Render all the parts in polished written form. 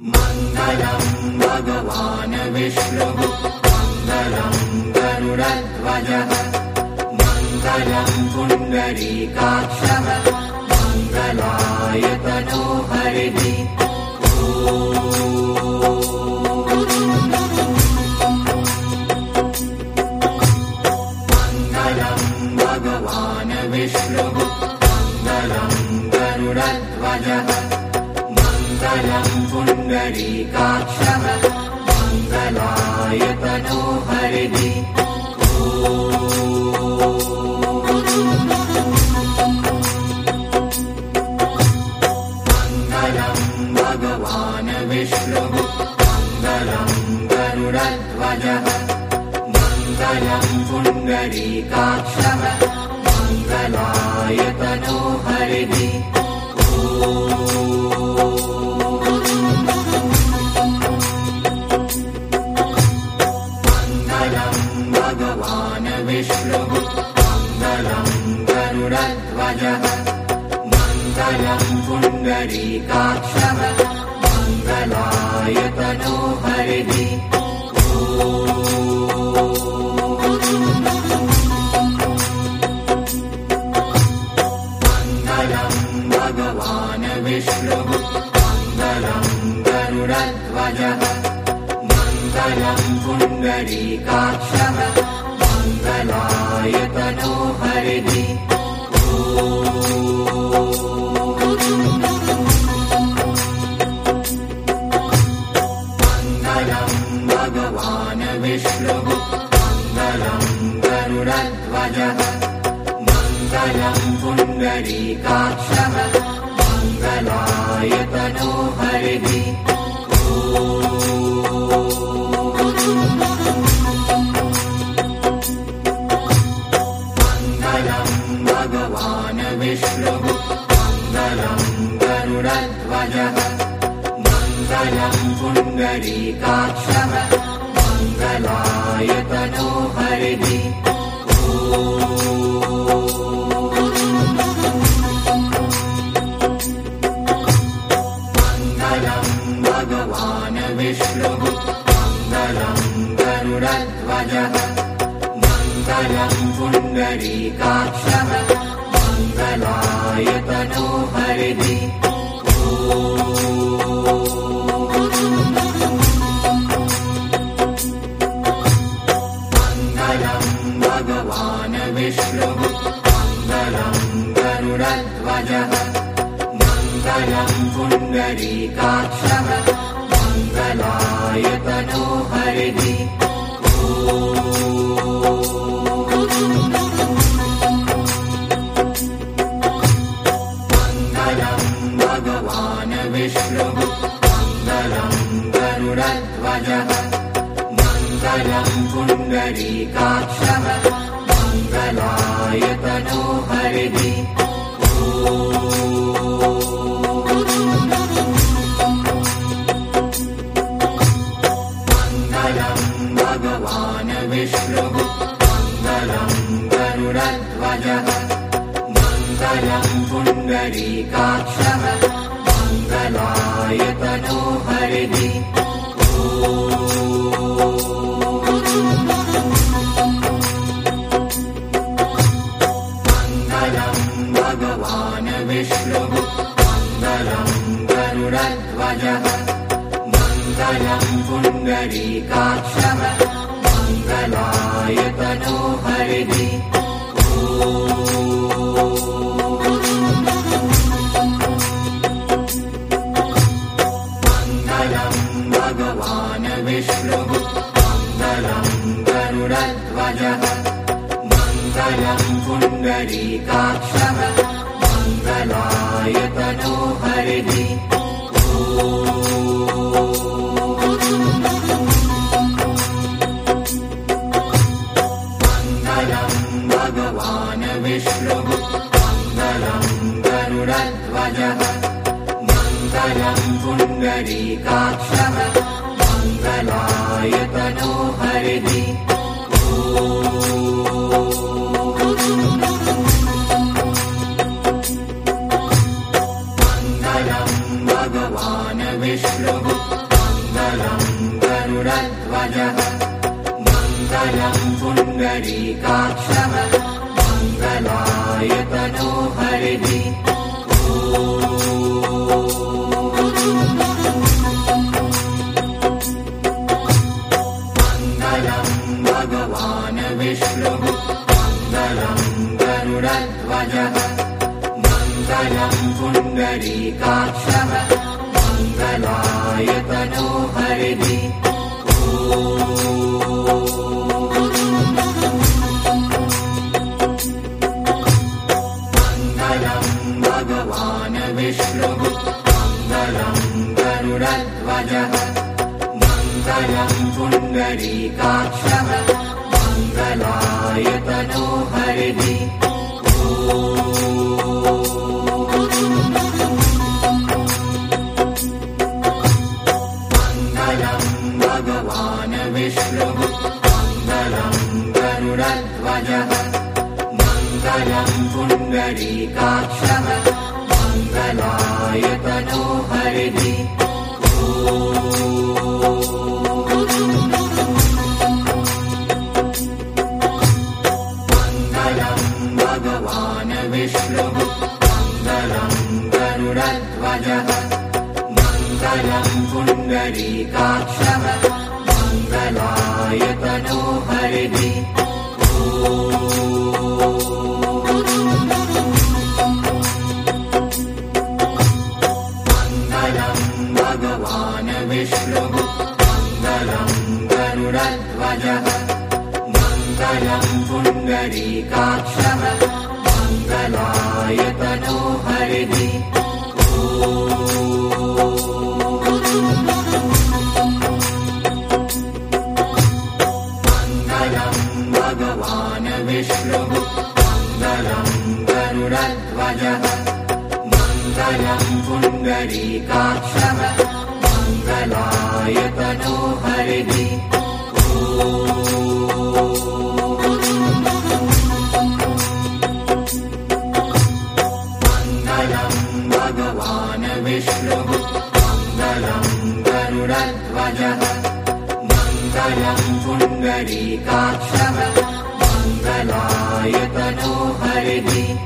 मङ्गलम् भगवान् विष्णुः मङ्गलम् गरुडध्वजः मङ्गलम् पुण्डरीकाक्षः मङ्गलाय तनोहरिः मङ्गलम् भगवान् विष्णुः मङ्गलम् गरुडध्वजः मङ्गलम् पुण्डरीकाक्षः मङ्गलाय तनोहरिः मङ्गलम् भगवान् विष्णुः मङ्गलम् गरुडध्वजः मङ्गलम् पुण्डरीकाक्षः मङ्गलाय तनोहरिः भगवान् विष्णुः मङ्गलम् गरुडध्वजः मङ्गलम् पुण्डरीकाक्षः मङ्गलाय तनोहरिः मङ्गलम् भगवान् विष्णुः मङ्गलम् गरुडध्वजः मङ्गलम् पुण्डरीकाक्षः मङ्गलाय तनोहरिः मङ्गलम् भगवान् विष्णुः मङ्गलम् गरुडध्वजः मङ्गलम् पुण्डरीकाक्षः मङ्गलाय तनोहरिः भगवान् विष्णुः मङ्गलम् गरुडध्वजः मङ्गलम् पुण्डरीकाक्षः मङ्गलाय तनोहरिः मङ्गलम् भगवान् विष्णुः मङ्गलम् गरुडध्वजः मङ्गलम् पुण्डरीकाक्षः मङ्गलाय तनोहरिः मङ्गलम् भगवान् विष्णुः मङ्गलम् गरुडध्वजः मङ्गलम् पुण्डरीकाक्षः मङ्गलाय तनोहरिः भगवान् विष्णुः मङ्गलम् गरुडध्वजः मङ्गलम् पुण्डरीकाक्षः मङ्गलाय तनोहरिः मङ्गलम् भगवान् विष्णुः मङ्गलम् गरुडध्वजः मङ्गलम् पुण्डरीकाक्षः मङ्गलाय तनोहरिः मङ्गलम् भगवान् विष्णुः मङ्गलम् गरुडध्वजः मङ्गलम् पुण्डरीकाक्षः मङ्गलाय तनोहरिः भगवान् विष्णुः मङ्गलम् गरुडध्वजः मङ्गलम् पुण्डरीकाक्षः मङ्गलाय तनोहरिः मङ्गलम् भगवान् विष्णुः मङ्गलम् गरुडध्वजः मङ्गलम् पुण्डरीकाक्षः मङ्गलाय तनोहरिः मङ्गलम् भगवान् विष्णुः मङ्गलम् गरुडध्वजः मङ्गलम् पुण्डरीकाक्षः मङ्गलायतनो हरिः मङ्गलम् भगवान् विष्णुः मङ्गलम् गरुडध्वजः मङ्गलम् पुण्डरीकाक्षः मङ्गलायतनो हरिः मङ्गलम् भगवान् विष्णुः मङ्गलम् गरुडध्वजः मङ्गलम् पुण्डरीकाक्षः मङ्गलायतनो हरिः भगवान् विष्णुः मङ्गलम् गरुडध्वजः मङ्गलम् पुण्डरीकाक्षः मङ्गलायतनो हरिः मङ्गलम् भगवान् विष्णुः मङ्गलम् गरुडध्वजः मङ्गलम् पुण्डरीकाक्षः मङ्गलायतनो हरिः मङ्गलम् भगवान् विष्णुः मङ्गलम् गरुडध्वजः मङ्गलम् पुण्डरीकाक्षः मङ्गलायतनो हरिः भगवान् विष्णुः मङ्गलम् गरुडध्वजः मङ्गलम् पुण्डरीकाक्षः मङ्गलायतनो हरिः मङ्गलम् भगवान् विष्णुः मङ्गलम् गरुडध्वजः मङ्गलम् पुण्डरीकाक्षः मङ्गलायतनो हरिः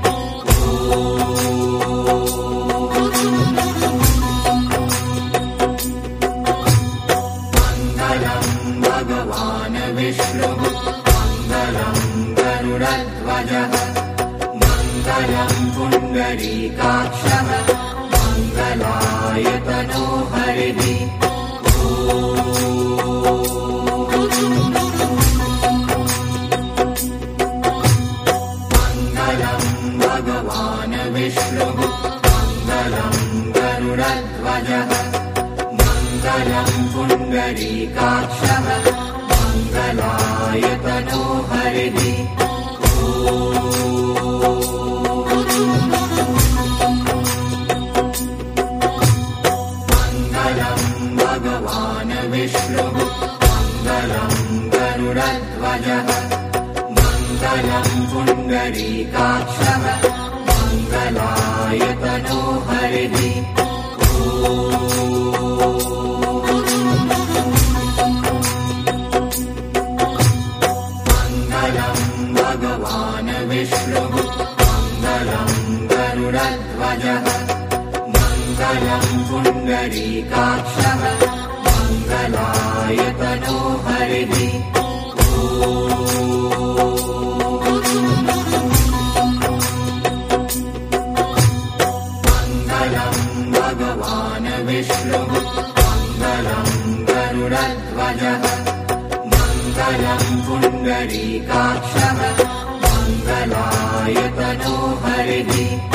मङ्गलम् भगवान् विष्णुः मङ्गलम् गरुडध्वजः मङ्गलम् पुण्डरीकाक्षः मङ्गलायतनो हरिः भगवान् विष्णुः मङ्गलम् गरुडध्वजः मङ्गलम् पुण्डरीकाक्षः मङ्गलायतनो हरिः मङ्गलम् भगवान् विष्णुः मङ्गलम् गरुडध्वजः मङ्गलम् पुण्डरीकाक्षः मङ्गलायतनो हरिः मङ्गलम् भगवान् विष्णुः मङ्गलम् गरुडध्वजः मङ्गलम् पुण्डरीकाक्षः मङ्गलायतनो हरिः भगवान् विष्णुः मङ्गलम् गरुडध्वजः मङ्गलम् पुण्डरीकाक्षः मङ्गलायतनो हरिः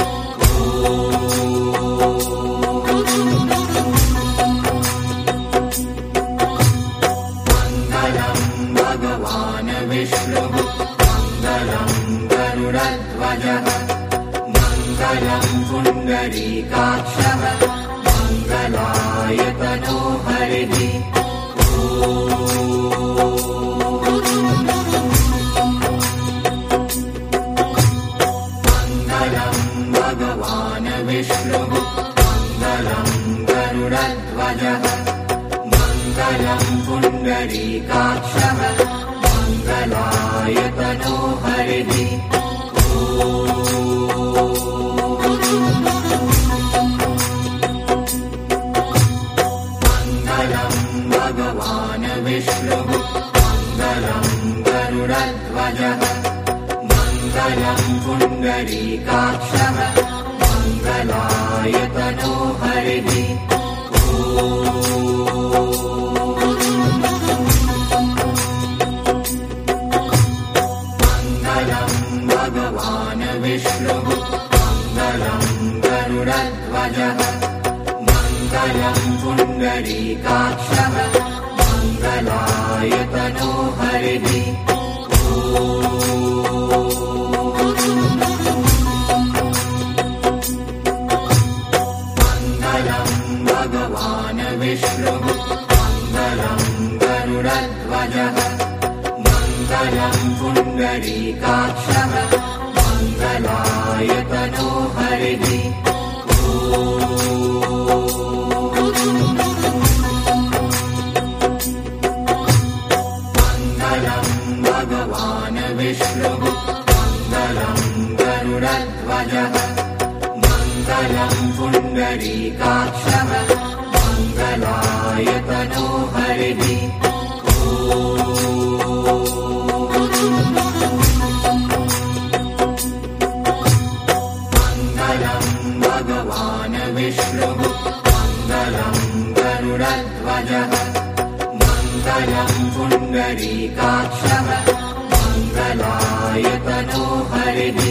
मङ्गलम् भगवान् विष्णुः मङ्गलम् गरुडध्वजः मङ्गलम् पुण्डरीकाक्षः मङ्गलायतनो हरिः मङ्गलम् भगवान् विष्णुः मङ्गलम् गरुडध्वजः मङ्गलं पुण्डरीकाक्षः मङ्गलायतनो हरिः मङ्गलं भगवान् विष्णुः मङ्गलं गरुडध्वजः मङ्गलं पुण्डरीकाक्षः मङ्गलायतनो हरिः मङ्गलं भगवान् विष्णुः मङ्गलं गरुडध्वजः मङ्गलं पुण्डरीकाक्षः मङ्गलायतनो हरिः मङ्गलं भगवान् विष्णुः मङ्गलं गरुडध्वजः मङ्गलं पुण्डरीकाक्षः मङ्गलायतनो हरिः मङ्गलं भगवान् विष्णुः मङ्गलं गरुडध्वजः मङ्गलं पुण्डरीकाक्षः मङ्गलायतनो हरिः मङ्गलं भगवान् विष्णुः मङ्गलं गरुडध्वजः मङ्गलं पुण्डरीकाक्षः मङ्गलायतनो हरिः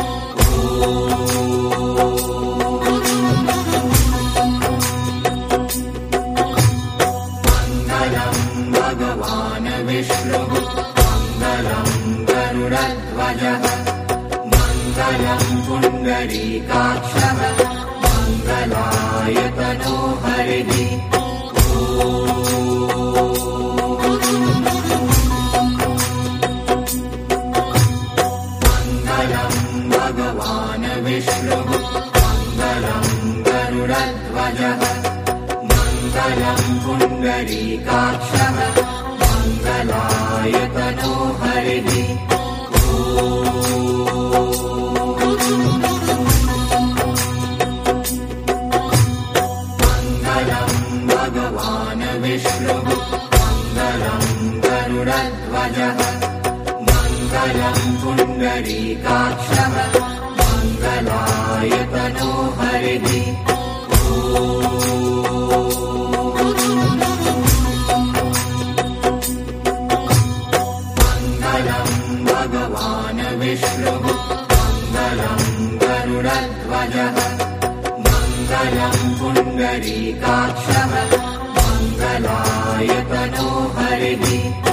मङ्गलं भगवान् विष्णुः मङ्गलं गरुडध्वजः मङ्गलं पुण्डरीकाक्षः मङ्गलायतनो हरिः मङ्गलं भगवान् विष्णुः मङ्गलं गरुडध्वजः मङ्गलं पुण्डरीकाक्षः मङ्गलायतनो हरिः मङ्गलं भगवान् विष्णुः मङ्गलं गरुडध्वजः मङ्गलं पुण्डरीकाक्षः मङ्गलायतनो हरिः मङ्गलं भगवान् विष्णुः मङ्गलं गरुडध्वजः मङ्गलं पुण्डरीकाक्षः मङ्गलायतनो हरिः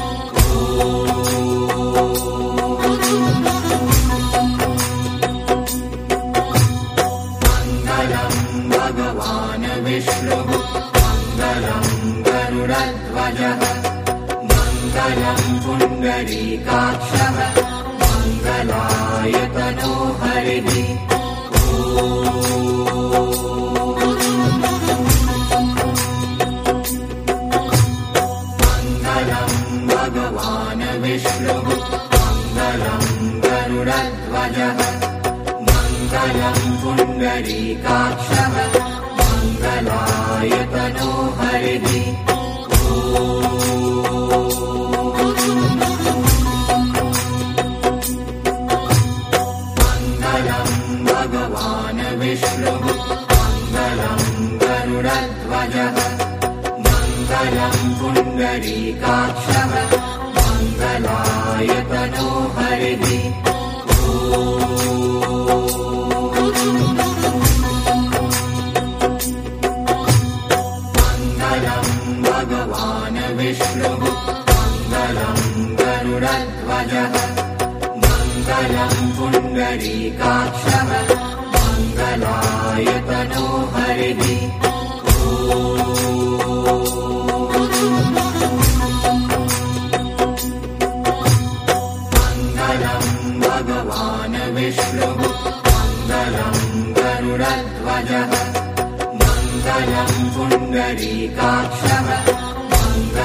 मङ्गलं भगवान् विष्णुः मङ्गलं गरुडध्वजः मङ्गलं पुण्डरीकाक्षः मङ्गलायतनो हरिः मङ्गलं भगवान् विष्णुः मङ्गलं गरुडध्वजः मङ्गलं पुण्डरीकाक्षः मङ्गलायतनो हरिः मङ्गलं भगवान् विष्णुः मङ्गलं गरुडध्वजः मङ्गलं पुण्डरीकाक्षः मङ्गलायतनो हरिः मङ्गलं भगवान् विष्णुः मङ्गलं गरुडध्वजः मङ्गलं पुण्डरीकाक्षः मङ्गलायतनो हरिः मङ्गलं भगवान् विष्णुः मङ्गलं गरुडध्वजः मङ्गलं पुण्डरीकाक्षः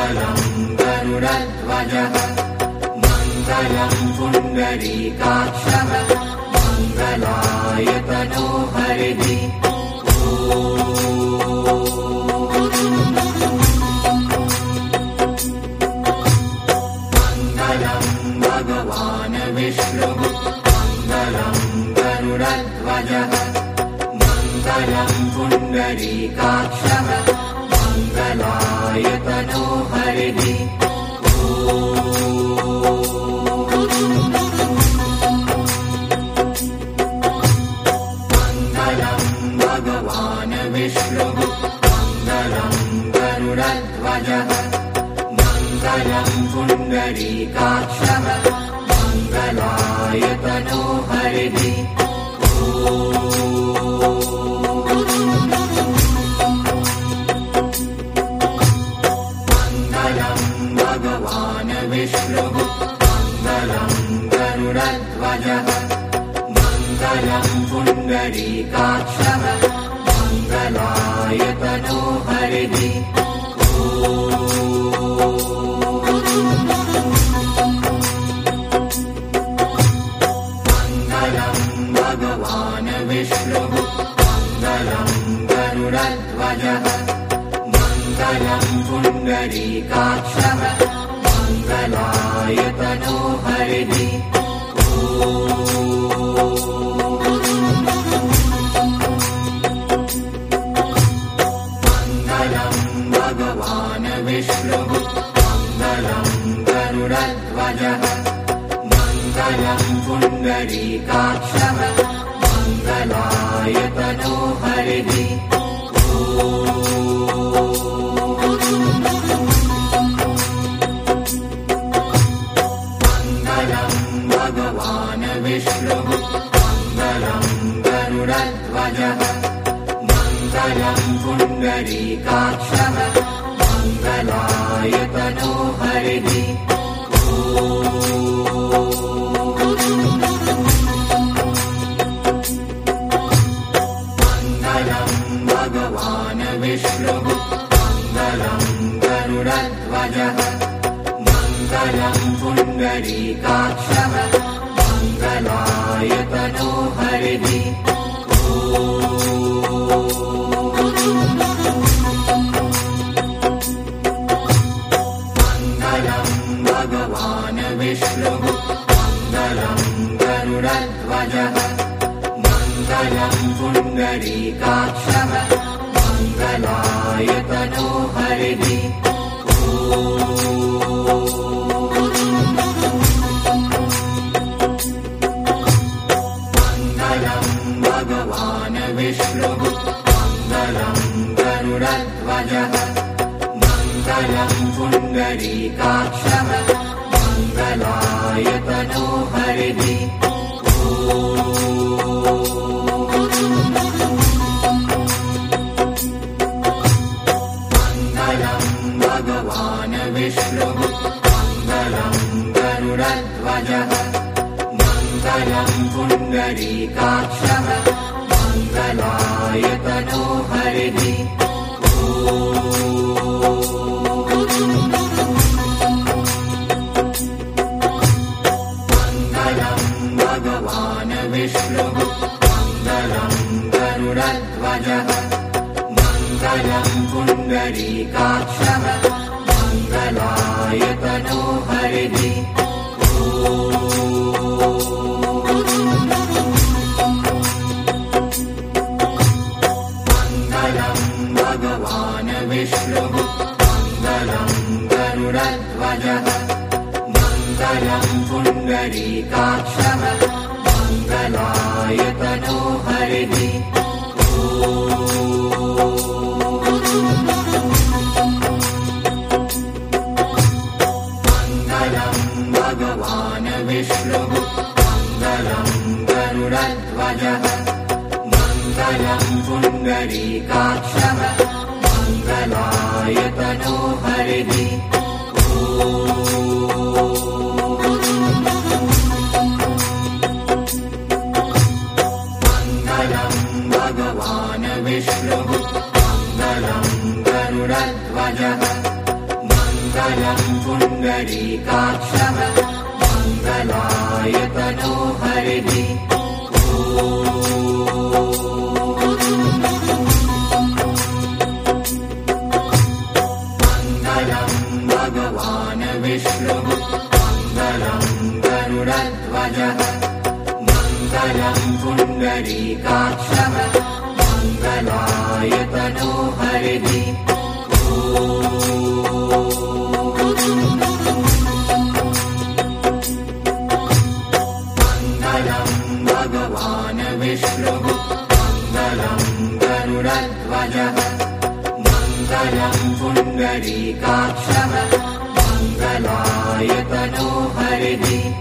मङ्गलं गरुडध्वजः मङ्गलं पुण्डरीकाक्षः मङ्गलाय तनो हरिः मङ्गलं भगवान् विष्णुः मङ्गलं गरुडध्वजः मङ्गलं पुण्डरीकाक्षः मङ्गलाय तनो हरिः मङ्गलं भगवान् विष्णुः मङ्गलं गरुडध्वजः मङ्गलं पुण्डरीकाक्षः मङ्गलाय तनो हरिः मङ्गलं भगवान् विष्णुः मङ्गलं गरुडध्वजः मङ्गलं पुण्डरीकाक्षः मङ्गलाय तनो हरिः मङ्गलं भगवान् विष्णुः मङ्गलं गरुडध्वजः मङ्गलं पुण्डरीकाक्षः मङ्गलाय तनो हरिः मङ्गलं भगवान् विष्णुः मङ्गलं गरुडध्वजः मङ्गलं पुण्डरीकाक्षः मङ्गलाय तनो हरिः मङ्गलं भगवान् विष्णुः मङ्गलं गरुडध्वजः मङ्गलं पुण्डरीकाक्षः मङ्गलाय तनो हरिः मङ्गलं भगवान् विष्णुः मङ्गलं गरुडध्वजः मङ्गलं पुण्डरीकाक्षः मङ्गलाय तनो हरिः मङ्गलं भगवान् विष्णुः मङ्गलं गरुडध्वजः मङ्गलं पुण्डरीकाक्षः मङ्गलाय तनो हरिः मङ्गलं भगवान् विष्णुः मङ्गलं गरुडध्वजः मङ्गलं पुण्डरीकाक्षः मङ्गलाय तनो हरिः मङ्गलं भगवान् विष्णुः मङ्गलं गरुडध्वजः मङ्गलं पुण्डरीकाक्षः मङ्गलाय तनो हरिः मङ्गलं भगवान् विष्णुः मङ्गलं गरुडध्वजः मङ्गलं पुण्डरीकाक्षः मङ्गलाय तनो हरिः मङ्गलं भगवान् विष्णुः मङ्गलं गरुडध्वजः मङ्गलं पुण्डरीकाक्षः मङ्गलाय तनो हरिः मङ्गलं भगवान् विष्णुः मङ्गलं गरुडध्वजः मङ्गलं पुण्डरीकाक्षः मङ्गलाय तनो हरिः मङ्गलं भगवान् विष्णुः मङ्गलं गरुडध्वजः मङ्गलं पुण्डरीकाक्षः मङ्गलाय तनो हरिः मङ्गलं भगवान् विष्णुः मङ्गलं गरुडध्वजः मङ्गलं पुण्डरीकाक्षः मङ्गलाय तनो हरिः मङ्गलं भगवान् विष्णुः मङ्गलं गरुडध्वजः मङ्गलं पुण्डरीकाक्षः मङ्गलाय तनो हरिः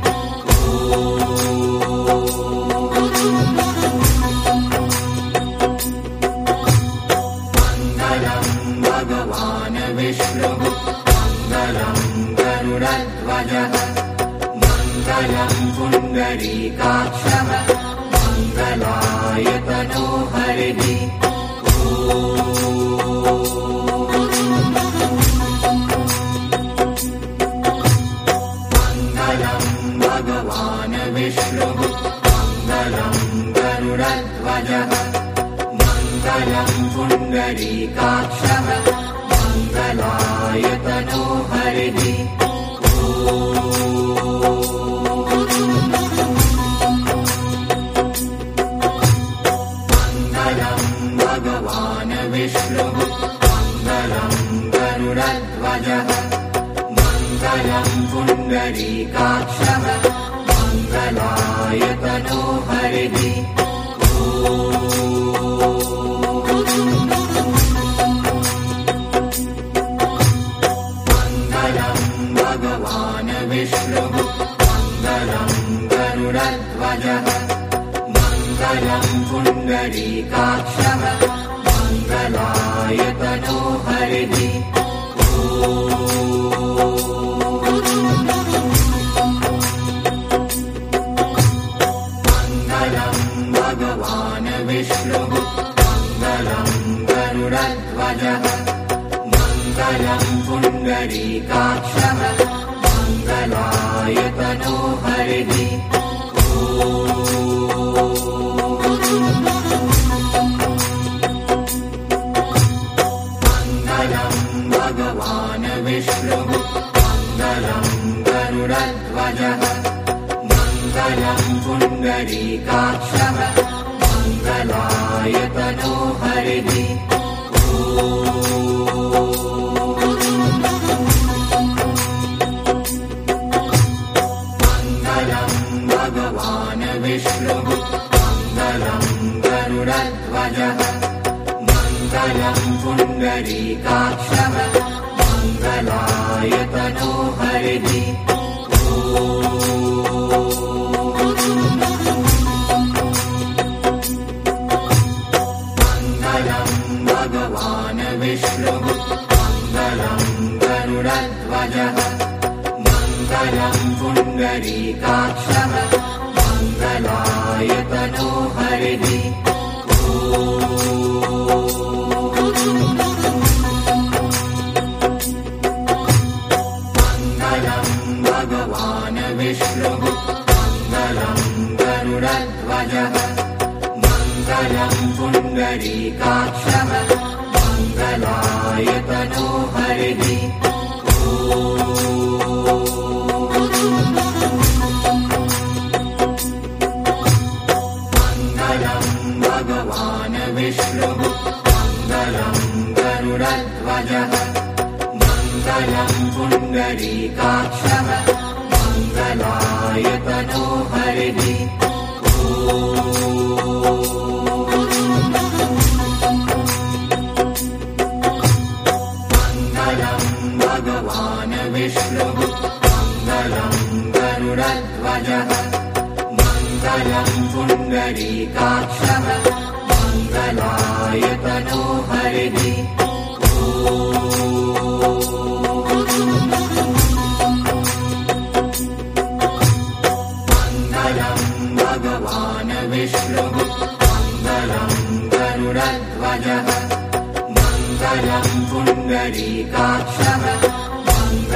मङ्गलं भगवान् विष्णुः मङ्गलं गरुडध्वजः मङ्गलं पुण्डरीकाक्षः मङ्गलाय तनो हरिः मङ्गलं भगवान् विष्णुः मङ्गलं गरुडध्वजः मङ्गलं पुण्डरीकाक्षः मङ्गलाय तनो हरिः मङ्गलं भगवान् विष्णुः मङ्गलं गरुडध्वजः मङ्गलं पुण्डरीकाक्षः मङ्गलाय तनो हरिः मङ्गलं भगवान् विष्णुः मङ्गलं गरुडध्वजः मङ्गलं पुण्डरीकाक्षः मङ्गलाय तनो हरिः मङ्गलं भगवान् विष्णुः मङ्गलं गरुडध्वजः मङ्गलं पुण्डरीकाक्षः मङ्गलाय तनो हरिः मङ्गलं भगवान् विष्णुः मङ्गलं गरुडध्वजः मङ्गलं पुण्डरीकाक्षः मङ्गलाय तनो हरिः मङ्गलं भगवान् विष्णुः मङ्गलं गरुडध्वजः मङ्गलं पुण्डरीकाक्षः मङ्गलाय तनो हरिः मङ्गलं भगवान् विष्णुः मङ्गलं गरुडध्वजः मङ्गलं पुण्डरीकाक्षः मङ्गलाय तनो हरिः मङ्गलं भगवान् विष्णुः मङ्गलं गरुडध्वजः मङ्गलं पुण्डरीकाक्षः मङ्गलाय तनो हरिः मङ्गलं भगवान् विष्णुः मङ्गलं गरुडध्वजः मङ्गलं पुण्डरीकाक्षः मङ्गलाय तनो हरिः मङ्गलं भगवान् विष्णुः मङ्गलं गरुडध्वजः मङ्गलं पुण्डरीकाक्षः मङ्गलाय तनो हरिः मङ्गलं भगवान् विष्णुः मङ्गलं गरुडध्वजः मङ्गलं पुण्डरीकाक्षः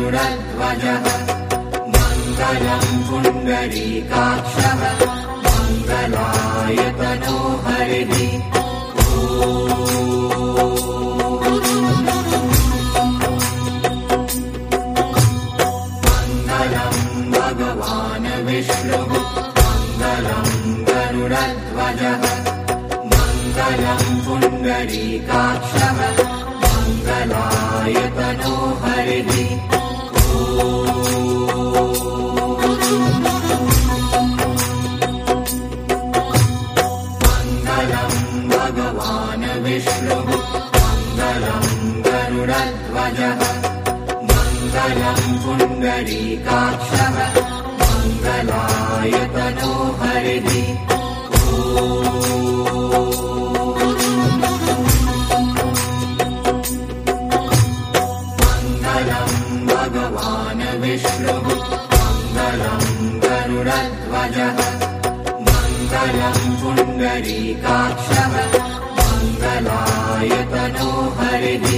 गरुडध्वजः मङ्गलम् पुण्डरीकाक्षः मङ्गलायतनो हरिः मङ्गलम् भगवान् विष्णुः मङ्गलम् गरुडध्वजः मङ्गलम् पुण्डरीकाक्षः मङ्गलायतनो हरिः मङ्गलम् भगवान् विष्णुः मङ्गलम् गरुडध्वजः मङ्गलम् पुण्डरीकाक्षः मङ्गलायतनो हरिः भगवान् विष्णुः मङ्गलम् गरुडध्वजः मङ्गलम् पुण्डरीकाक्षः मङ्गलायतनो हरिः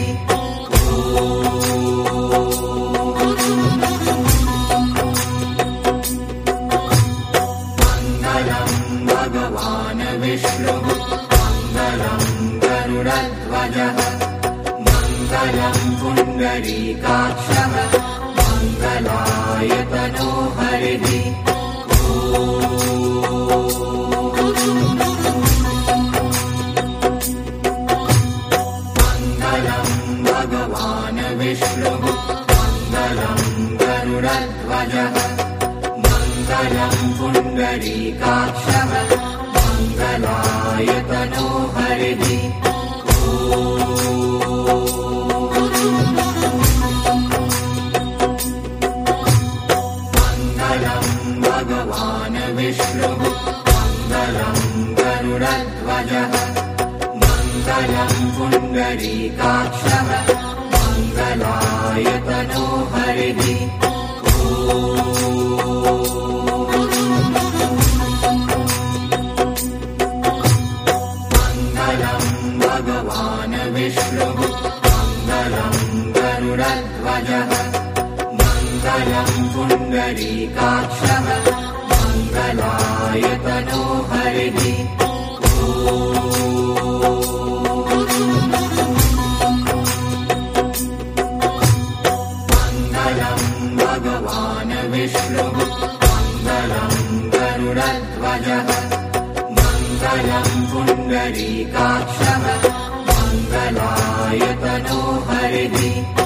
मङ्गलम् भगवान् विष्णुः मङ्गलम् गरुडध्वजः मङ्गलम् पुण्डरीकाक्षः मङ्गलायतनो हरिः मङ्गलम् भगवान् विष्णुः मङ्गलम् गरुडध्वजः मङ्गलम् पुण्डरीकाक्षः मङ्गलायतनो हरिः भगवान् विष्णुः मङ्गलम् गरुडध्वजः मङ्गलम् पुण्डरीकाक्षः मङ्गलायतनो हरिः मङ्गलम् भगवान् विष्णुः मङ्गलम् गरुडध्वजः मङ्गलम् पुण्डरीकाक्षः मङ्गलायतनो हरिः मङ्गलम् भगवान् विष्णुः मङ्गलम् गरुडध्वजः मङ्गलम् पुण्डरीकाक्षः मङ्गलायतनो हरिः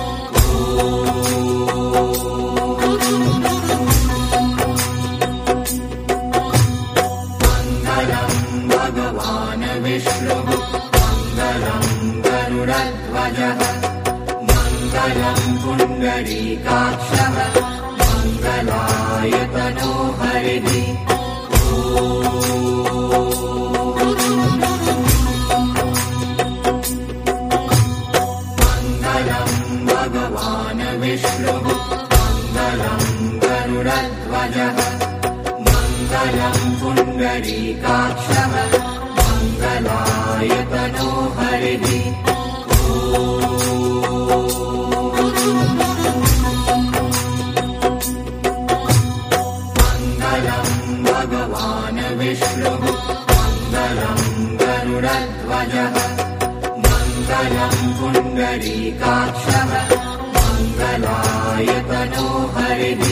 भगवान् विष्णुः मङ्गलम् गरुडध्वजः मङ्गलम् पुण्डरीकाक्षः मङ्गलायतनो हरिः मङ्गलम् भगवान् विष्णुः मङ्गलम् गरुडध्वजः मङ्गलम् पुण्डरीकाक्षः मङ्गलायतनो हरिः मङ्गलम् भगवान् विष्णुः मङ्गलम् गरुडध्वजः मङ्गलम् पुण्डरीकाक्षः मङ्गलायतनो हरिः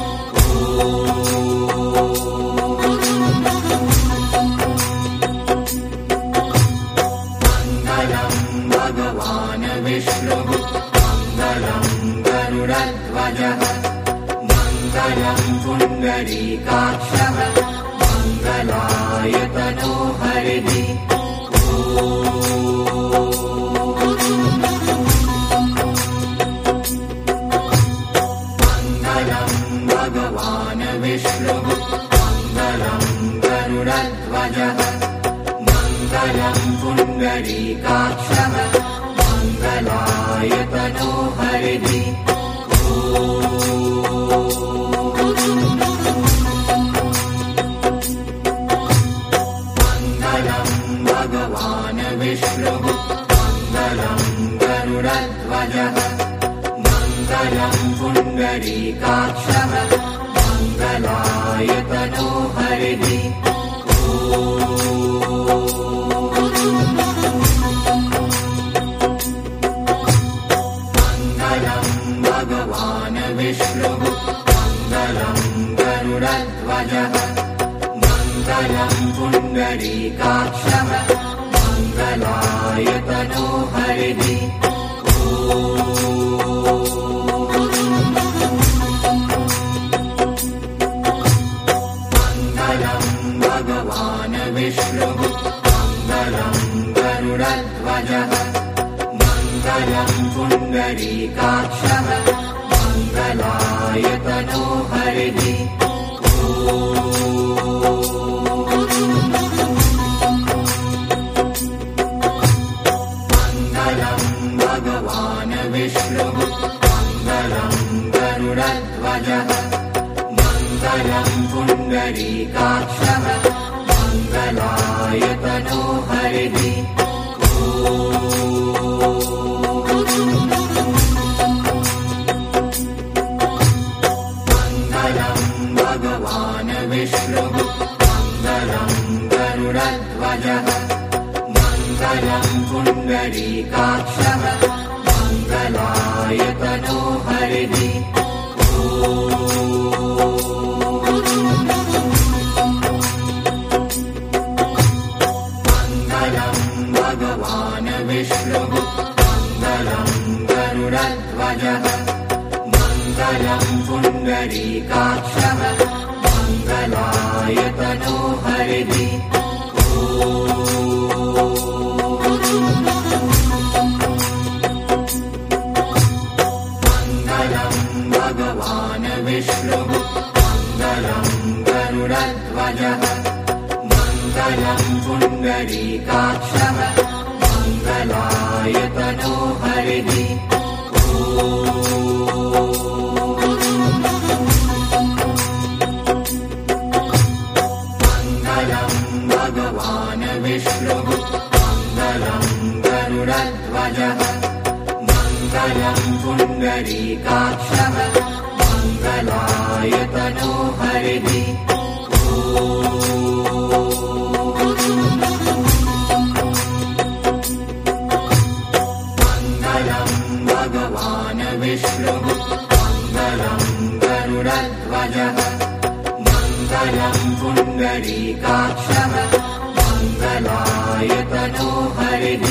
भगवान् विष्णुः मङ्गलम् गरुडध्वजः मङ्गलम् पुण्डरीकाक्षः मङ्गलायतनो हरिः मङ्गलम् भगवान् विष्णुः मङ्गलम् गरुडध्वजः मङ्गलम् पुण्डरीकाक्षः मङ्गलायतनो हरिः मङ्गलम् भगवान् विष्णुः मङ्गलम् गरुडध्वजः मङ्गलम् पुण्डरीकाक्षः मङ्गलाय तनो हरिः मङ्गलम् भगवान् विष्णुः मङ्गलम् गरुडध्वजः मङ्गलम् पुण्डरीकाक्षः मङ्गलाय तनो हरिः मङ्गलम् भगवान् विष्णुः मङ्गलम् गरुडध्वजः मङ्गलम् पुण्डरीकाक्षः मङ्गलाय तनो हरिः भगवान् विष्णुः मङ्गलम् गरुडध्वजः मङ्गलम् पुण्डरीकाक्षः मङ्गलाय तनो हरिः मङ्गलम् भगवान् विष्णुः मङ्गलम् गरुडध्वजः मङ्गलम् पुण्डरीकाक्षः मङ्गलाय तनो हरिः मङ्गलम् भगवान् विष्णुः मङ्गलम् गरुडध्वजः मङ्गलम् पुण्डरीकाक्षः मङ्गलाय तनो हरिः भगवान् विष्णुः मङ्गलम् गरुडध्वजः मङ्गलम् पुण्डरीकाक्षः मङ्गलाय तनो हरिः मङ्गलम् भगवान् विष्णुः मङ्गलम् गरुडध्वजः मङ्गलम् पुण्डरीकाक्षः मङ्गलाय तनो हरिः मङ्गलम् भगवान् विष्णुः मङ्गलम् गरुडध्वजः मङ्गलम् पुण्डरीकाक्षः मङ्गलाय तनो हरिः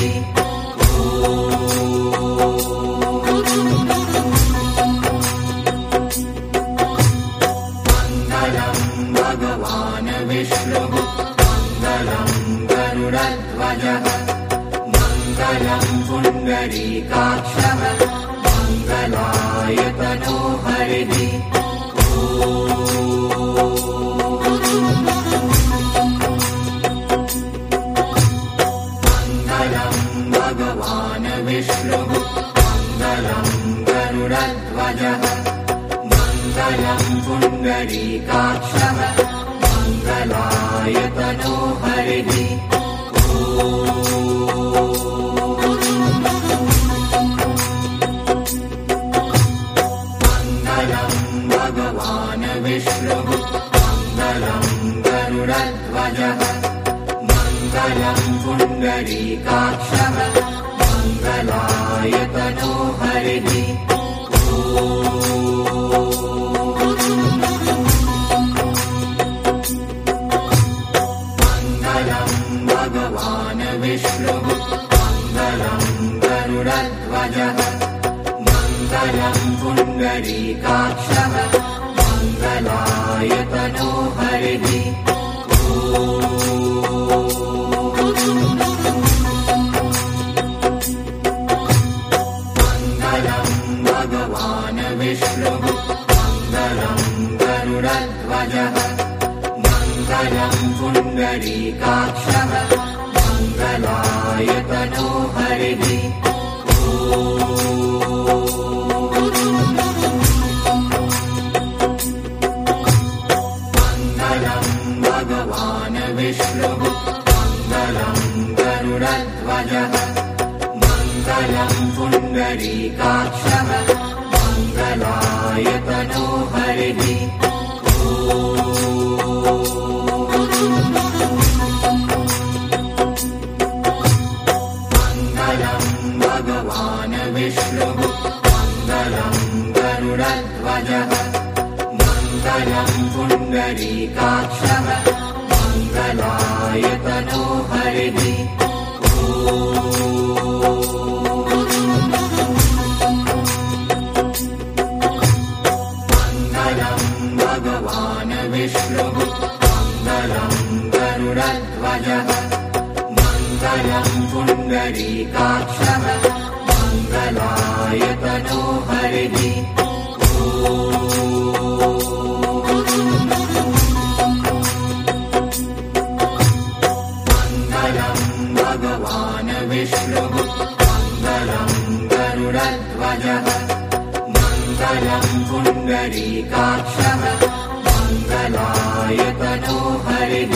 मङ्गलम् भगवान् विष्णुः मङ्गलम् गरुडध्वजः मङ्गलम् पुण्डरीकाक्षः मङ्गलाय तनो हरिः मङ्गलम् भगवान् विष्णुः मङ्गलम् गरुडध्वजः मङ्गलम् पुण्डरीकाक्षः मङ्गलाय तनो हरिः मङ्गलम् भगवान् विष्णुः मङ्गलम् गरुडध्वजः मङ्गलम् पुण्डरीकाक्षः मङ्गलाय तनो हरिः मङ्गलम् भगवान् विष्णुः मङ्गलम् गरुडध्वजः मङ्गलम् पुण्डरीकाक्षः मङ्गलाय तनो हरिः मङ्गलम् भगवान् विष्णुः मङ्गलम् गरुडध्वजः मङ्गलम् पुण्डरीकाक्षः मङ्गलाय तनो हरिः मङ्गलम् भगवान् विष्णुः मङ्गलम् गरुडध्वजः मङ्गलम् पुण्डरीकाक्षः मङ्गलाय मङ्गलायतनो हरिः मङ्गलं भगवान् विष्णुः मङ्गलं गरुडध्वजः मङ्गलं पुण्डरीकाक्षः मङ्गलायतनो हरिः मङ्गलं भगवान् विष्णुः मङ्गलं गरुडध्वजः मङ्गलं पुण्डरीकाक्षः मङ्गलायतनो हरिः मङ्गलं भगवान् विष्णुः मङ्गलं गरुडध्वजः मङ्गलं पुण्डरीकाक्षः मङ्गलायतनो हरिः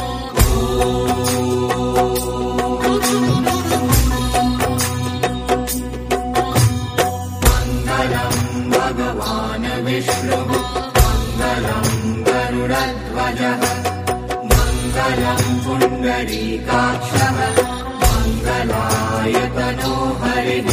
मङ्गलं भगवान् विष्णुः मङ्गलं गरुडध्वजः मङ्गलं पुण्डरीकाक्षः मङ्गलायतनो हरिः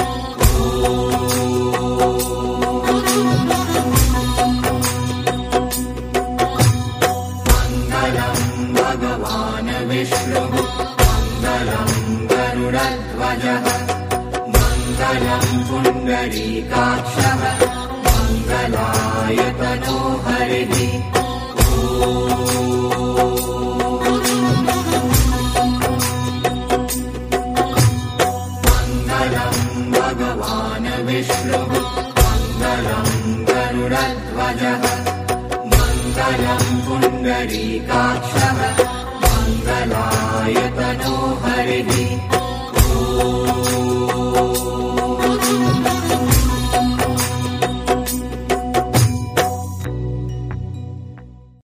मङ्गलं भगवान् विष्णुः मङ्गलं गरुडध्वजः मङ्गलं पुण्डरीकाक्षः मङ्गलायतनो हरिः मङ्गलं भगवान् विष्णुः मङ्गलं गरुडध्वजः मङ्गलं पुण्डरीकाक्षः